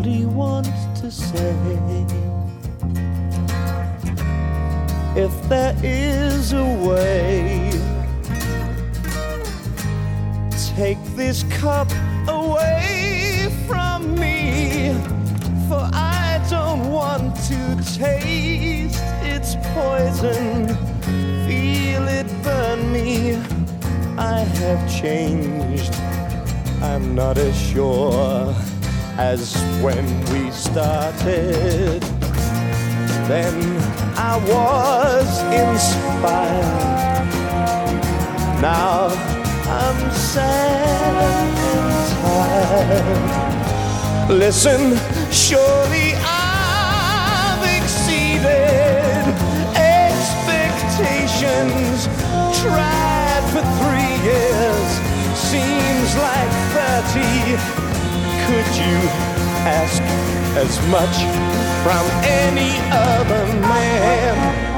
only want to say, if there is a way, take this cup away from me, for I don't want to taste its poison, feel it burn me. I have changed, I'm not as sure as when we started. Then I was inspired, now I'm sad and tired. Listen, surely I've exceeded expectations. Tried for 3 years, seems like 30. Could you ask as much from any other man?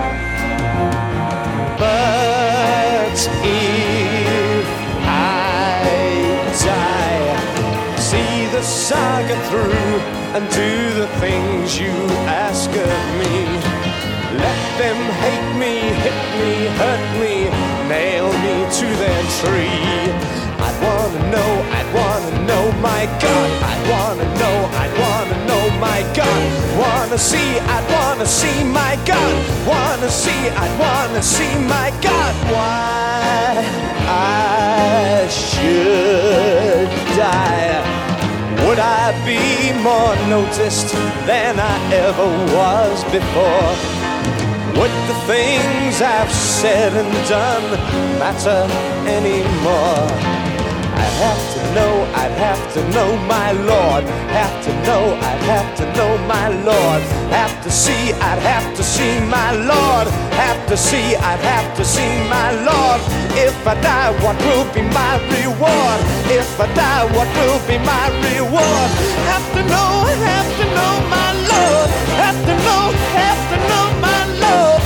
But if I die, see the saga through and do the things you ask of me. Let them hate me, hit me, hurt me, nail me to their tree. I'd wanna know, my God. I'd wanna know, my God. Wanna see, I'd wanna see, my God. Wanna see, I'd wanna see, my God. Why I should die? Would I be more noticed than I ever was before? Would the things I've said and done matter anymore? I'd have to know, my Lord. Have to know, I'd have to know, my Lord. Have to see, I'd have to see, my Lord. Have to see, I'd have to see, my Lord. If I die, what will be my reward? If I die, what will be my reward? Have to know, my Lord. Have to know, my Lord.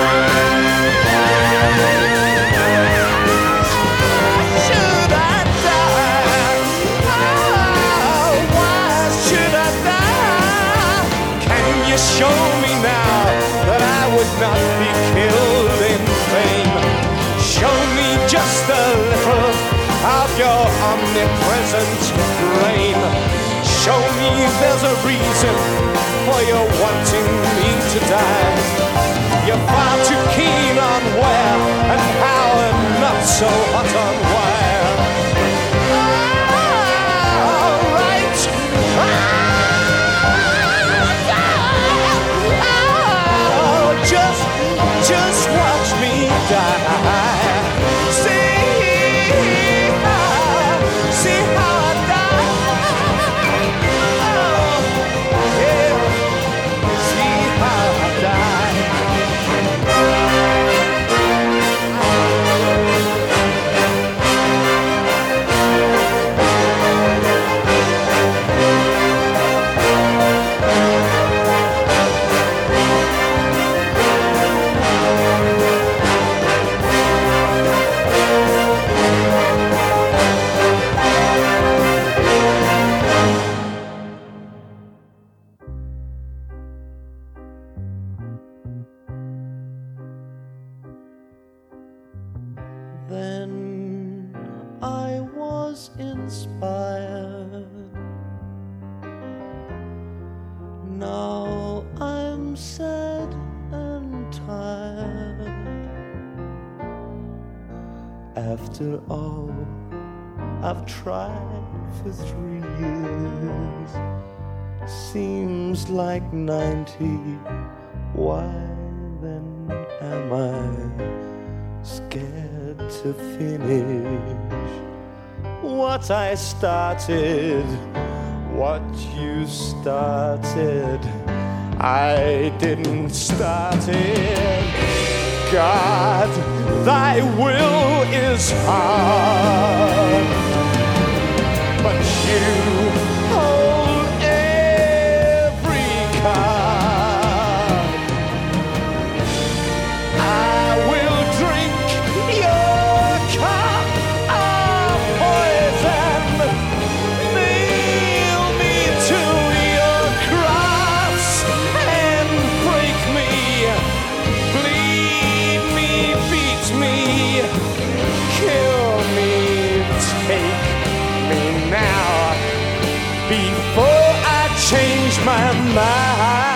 Should I die? Oh, why should I die? Can you show me now that I would not be killed in vain? Show me just a little of your omnipresent brain. Show me there's a reason for your wanting me to die. You're far too keen on where and how and not so hot on where. All right. Just watch me die. See how I die. Yeah. See how I die. Then I was inspired. Now I'm sad and tired. After all I've tried for 3 years, seems like 90. Why then am I scared to finish what I started? What you started, I didn't start it. God, thy will is hard, but you hold every card. I will drink your cup of poison, nail me to your my mind.